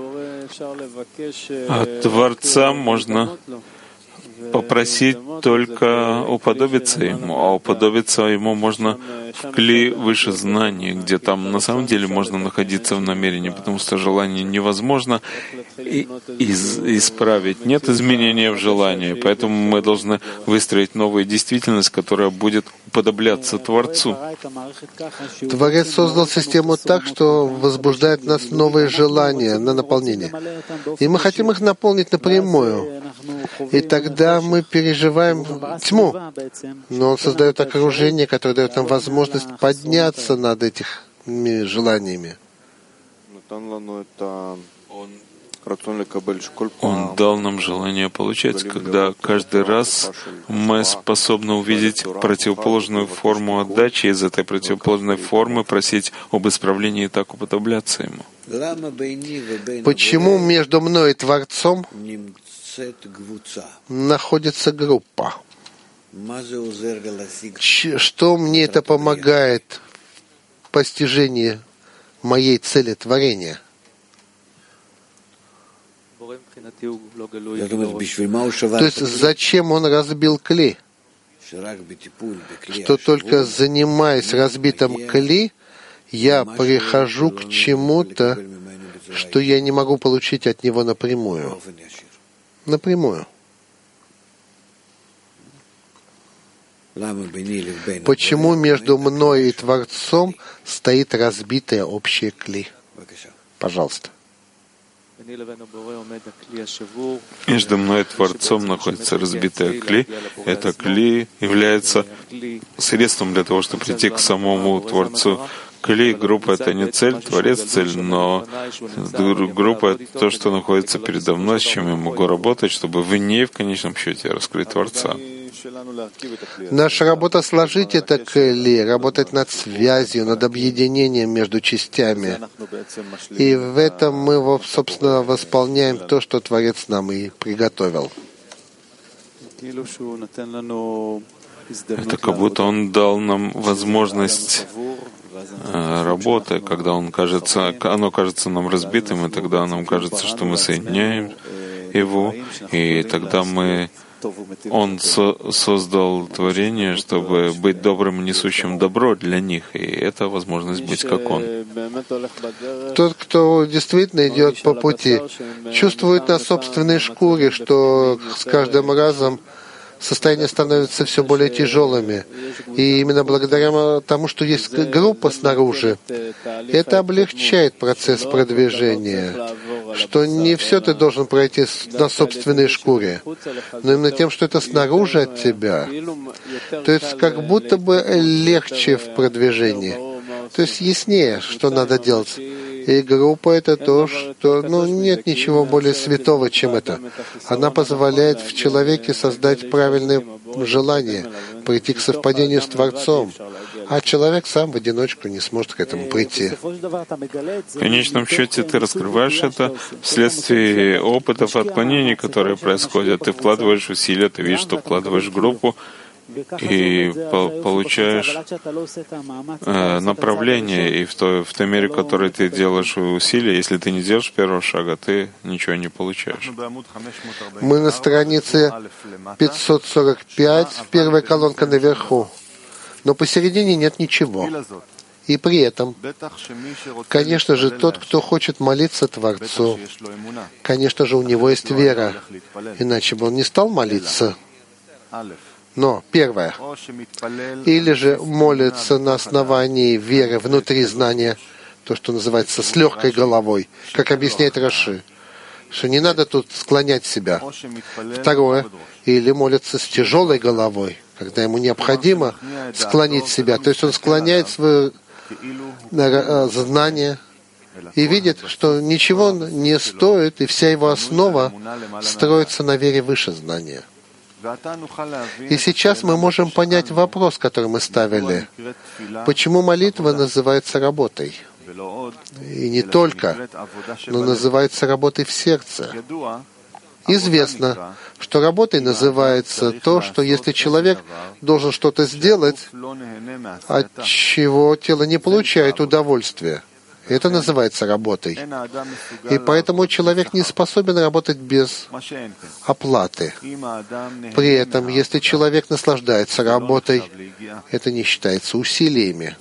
От Творца можно попросить только уподобиться Ему, а уподобиться Ему можно в кли выше знаний, где там на самом деле можно находиться в намерении, потому что желание невозможно исправить. Нет изменения в желании, поэтому мы должны выстроить новую действительность, которая будет уподобляться Творцу. Творец создал систему так, что возбуждает нас новые желания на наполнение. И мы хотим их наполнить напрямую. И тогда мы переживаем тьму. Но Он создает окружение, которое дает нам возможность подняться над этими желаниями. Он дал нам желание получать, когда каждый раз мы способны увидеть противоположную форму отдачи, из этой противоположной формы просить об исправлении и так уподобляться Ему. Почему между мной и Творцом находится группа? Что мне это помогает в постижении моей цели творения? То есть зачем Он разбил кли? Что только занимаясь разбитым кли, я прихожу к чему-то, что я не могу получить от Него напрямую. Напрямую. Почему между мной и Творцом стоит разбитое общее кли? Пожалуйста. Между мной и Творцом находится разбитая кли. Это кли является средством для того, чтобы прийти к самому Творцу. Кли, группа — это не цель, Творец — цель, но группа — это то, что находится передо мной, с чем я могу работать, чтобы в ней, в конечном счете, раскрыть Творца. Наша работа — сложить это кли, работать над связью, над объединением между частями. И в этом мы, собственно, восполняем то, что Творец нам и приготовил. Это как будто Он дал нам возможность работы, когда оно кажется нам разбитым, и тогда нам кажется, что мы соединяем его, и тогда Он создал творение, чтобы быть добрым, несущим добро для них, и это возможность быть как Он. Тот, кто действительно идет по пути, чувствует на собственной шкуре, что с каждым разом состояния становятся все более тяжелыми. И именно благодаря тому, что есть группа снаружи, это облегчает процесс продвижения, что не все ты должен пройти на собственной шкуре, но именно тем, что это снаружи от тебя. То есть как будто бы легче в продвижении. То есть яснее, что надо делать. И группа — это то, что нет ничего более святого, чем это. Она позволяет в человеке создать правильные желания, прийти к совпадению с Творцом. А человек сам в одиночку не сможет к этому прийти. В конечном счете ты раскрываешь это вследствие опытов отклонений, которые происходят. Ты вкладываешь усилия, ты видишь, что вкладываешь в группу, и получаешь направление, и в той мере, в которой ты делаешь усилия, если ты не делаешь первого шага, ты ничего не получаешь. Мы на странице 545, первая колонка наверху, но посередине нет ничего. И при этом, конечно же, тот, кто хочет молиться Творцу, конечно же, у него есть вера, иначе бы он не стал молиться. Но, первое, или же молится на основании веры внутри знания, то, что называется, с легкой головой, как объясняет Раши, что не надо тут склонять себя. Второе, или молится с тяжелой головой, когда ему необходимо склонить себя, то есть он склоняет свое знание и видит, что ничего не стоит, и вся его основа строится на вере выше знания. И сейчас мы можем понять вопрос, который мы ставили. Почему молитва называется работой? И не только, но называется работой в сердце. Известно, что работой называется то, что если человек должен что-то сделать, от чего тело не получает удовольствия, это называется работой. И поэтому человек не способен работать без оплаты. При этом, если человек наслаждается работой, это не считается усилиями.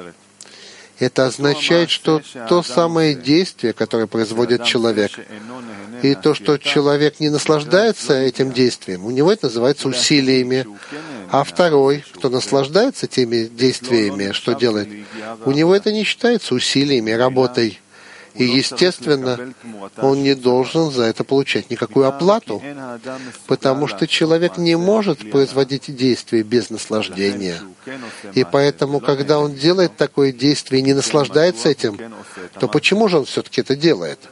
Это означает, что то самое действие, которое производит человек, и то, что человек не наслаждается этим действием, у него это называется усилиями. А второй, кто наслаждается теми действиями, что делает, у него это не считается усилиями, работой. И, естественно, он не должен за это получать никакую оплату, потому что человек не может производить действия без наслаждения. И поэтому, когда он делает такое действие и не наслаждается этим, то почему же он все-таки это делает?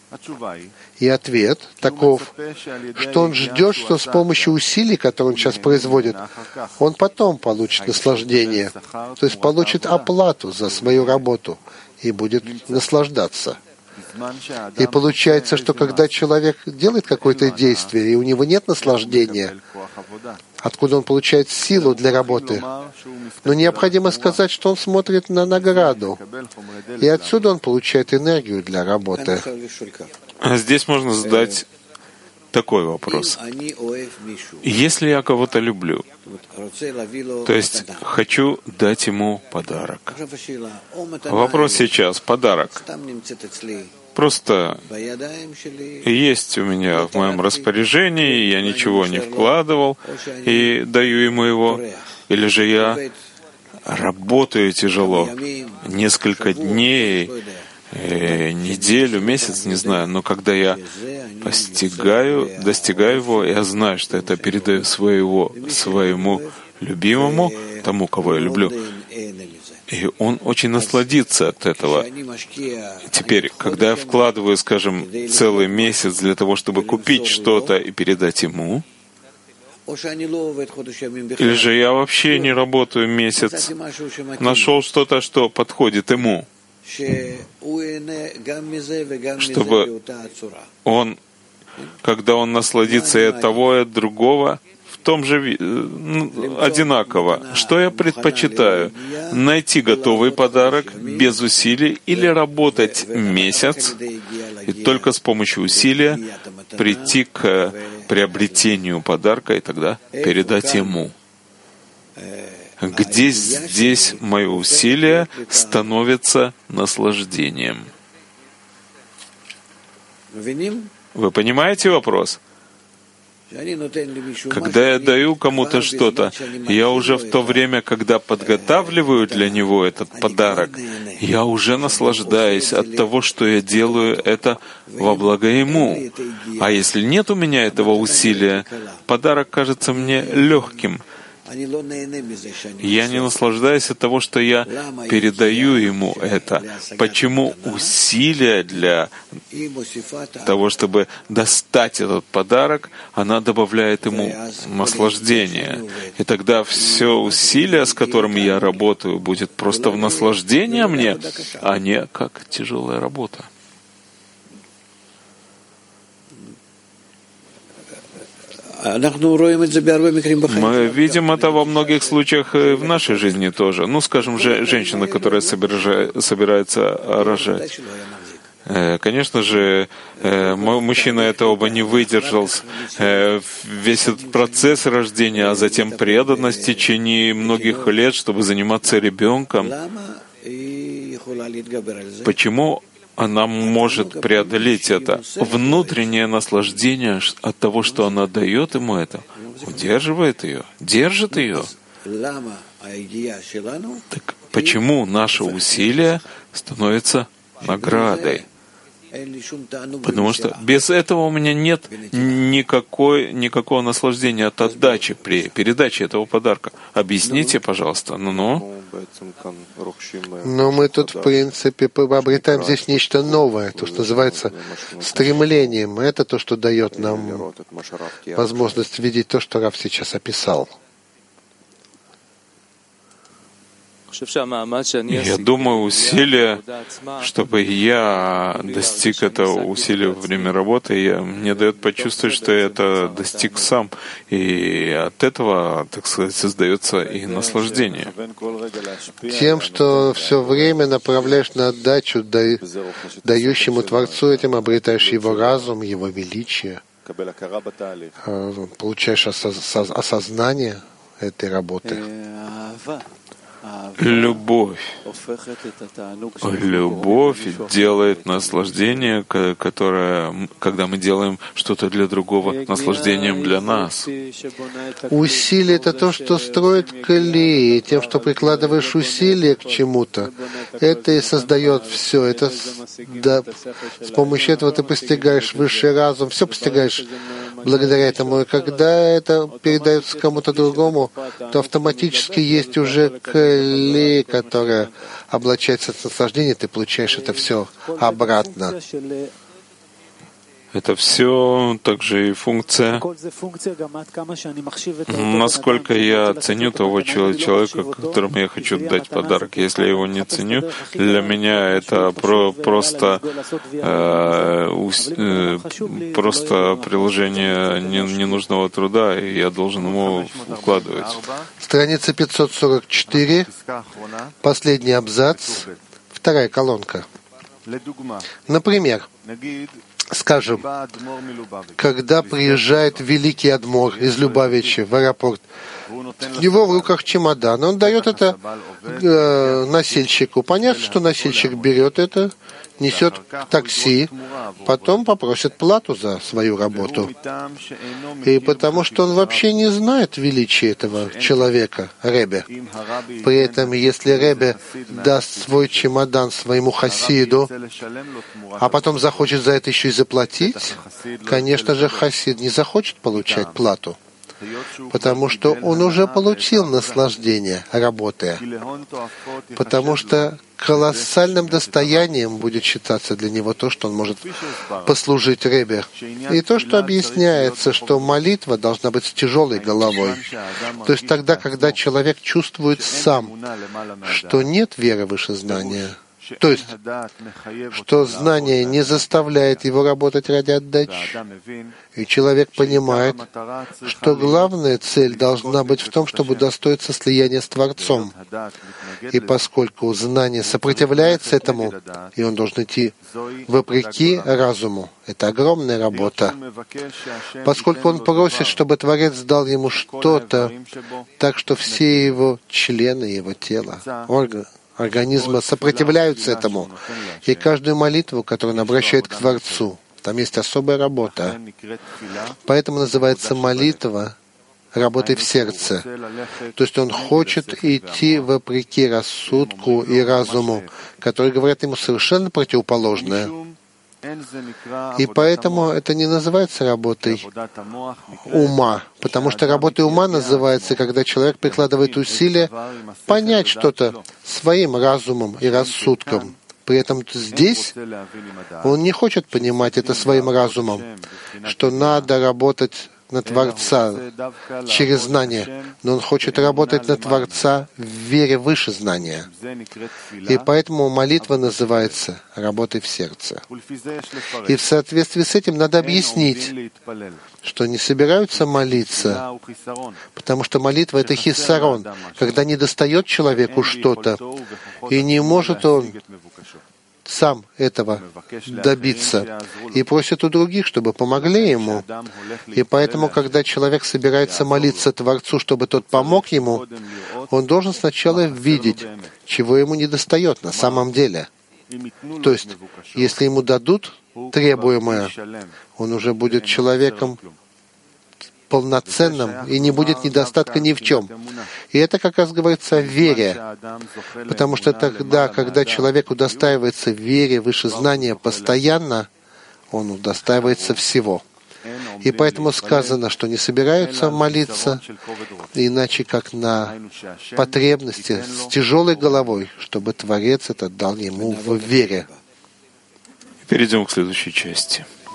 И ответ таков, что он ждет, что с помощью усилий, которые он сейчас производит, он потом получит наслаждение, то есть получит оплату за свою работу и будет наслаждаться. И получается, что когда человек делает какое-то действие, и у него нет наслаждения, откуда он получает силу для работы, но необходимо сказать, что он смотрит на награду, и отсюда он получает энергию для работы. Здесь можно задать такой вопрос. Если я кого-то люблю, то есть хочу дать ему подарок. Вопрос сейчас, подарок. Просто есть у меня в моем распоряжении, я ничего не вкладывал и даю ему его. Или же я работаю тяжело, несколько дней, неделю, месяц, не знаю, но когда я достигаю его, я знаю, что это передаю своему любимому, тому, кого я люблю. И он очень насладится от этого. Теперь, когда я вкладываю, скажем, целый месяц для того, чтобы купить что-то и передать ему, или же я вообще не работаю месяц, нашел что-то, что подходит ему, чтобы он, когда он насладится и от того, и от другого, в том же одинаково. Что я предпочитаю? Найти готовый подарок без усилий или работать месяц и только с помощью усилия прийти к приобретению подарка и тогда передать ему. Где здесь мое усилие становится наслаждением? Вы понимаете вопрос? Когда я даю кому-то что-то, я уже в то время, когда подготавливаю для него этот подарок, я уже наслаждаюсь от того, что я делаю это во благо ему. А если нет у меня этого усилия, подарок кажется мне легким. Я не наслаждаюсь от того, что я передаю ему это. Почему усилия для того, чтобы достать этот подарок, она добавляет ему наслаждение. И тогда все усилие, с которым я работаю, будет просто в наслаждение мне, а не как тяжелая работа. Мы видим это во многих случаях в нашей жизни тоже. Ну, скажем, женщина, которая собирается рожать. Конечно же, мужчина этого бы не выдержал. Весь этот процесс рождения, а затем преданность в течение многих лет, чтобы заниматься ребенком. Почему она может преодолеть это? Внутреннее наслаждение от того, что она дает ему это, удерживает ее, держит ее. Так почему наше усилие становится наградой? Потому что без этого у меня нет никакого наслаждения от отдачи при передаче этого подарка. Объясните, пожалуйста. Ну-ну. Но мы тут, в принципе, обретаем здесь нечто новое, то, что называется стремлением. Это то, что дает нам возможность видеть то, что Рав сейчас описал. Я думаю, усилия, чтобы я достиг этого усилия во время работы, мне дает почувствовать, что я это достиг сам. И от этого, так сказать, создается и наслаждение. Тем, что все время направляешь на отдачу дающему Творцу, этим обретаешь его разум, его величие, получаешь осознание этой работы. Любовь делает наслаждение, которое, когда мы делаем что-то для другого, наслаждением для нас. Усилие — это то, что строит колеи, тем, что прикладываешь усилия к чему-то. Это и создает все. Это, с помощью этого ты постигаешь высший разум, все постигаешь благодаря этому. И когда это передается кому-то другому, то автоматически есть уже колея, которая облачается в наслаждение, ты получаешь это все обратно. Это все также и функция, насколько я ценю того человека, которому я хочу дать подарок. Если я его не ценю, для меня это просто приложение ненужного труда, и я должен его вкладывать. Страница 544, последний абзац, вторая колонка. Например, скажем, когда приезжает великий адмор из Любавичи в аэропорт, у него в руках чемодан, он дает это носильщику. Понятно, что носильщик берет это, несет к такси, потом попросит плату за свою работу. И потому что он вообще не знает величия этого человека, Ребе. При этом, если Ребе даст свой чемодан своему хасиду, а потом захочет за это еще и заплатить, конечно же, хасид не захочет получать плату, потому что он уже получил наслаждение, работая. Потому что колоссальным достоянием будет считаться для него то, что он может послужить Ребе. И то, что объясняется, что молитва должна быть с тяжелой головой. То есть тогда, когда человек чувствует сам, что нет веры выше знания, то есть, что знание не заставляет его работать ради отдачи. И человек понимает, что главная цель должна быть в том, чтобы удостоиться слияния с Творцом. И поскольку знание сопротивляется этому, и он должен идти вопреки разуму, это огромная работа. Поскольку он просит, чтобы Творец дал ему что-то, так что все его члены, его тела, организма сопротивляются этому. И каждую молитву, которую он обращает к Творцу, там есть особая работа. Поэтому называется молитва работой в сердце. То есть он хочет идти вопреки рассудку и разуму, которые говорят ему совершенно противоположное. И поэтому это не называется работой ума, потому что работой ума называется, когда человек прикладывает усилия понять что-то своим разумом и рассудком. При этом здесь он не хочет понимать это своим разумом, что надо работать на Творца через знание, но он хочет работать на Творца в вере выше знания. И поэтому молитва называется работой в сердце. И в соответствии с этим надо объяснить, что не собираются молиться, потому что молитва — это хиссарон, когда не достает человеку что-то, и не может он сам этого добиться, и просит у других, чтобы помогли ему. И поэтому, когда человек собирается молиться Творцу, чтобы тот помог ему, он должен сначала видеть, чего ему недостает на самом деле. То есть, если ему дадут требуемое, он уже будет человеком полноценным и не будет недостатка ни в чем. И это как раз говорится о вере, потому что тогда, когда человек удостаивается вере выше знания постоянно, он удостаивается всего. И поэтому сказано, что не собираются молиться, иначе как на потребности с тяжелой головой, чтобы Творец это дал ему в вере. Перейдем к следующей части.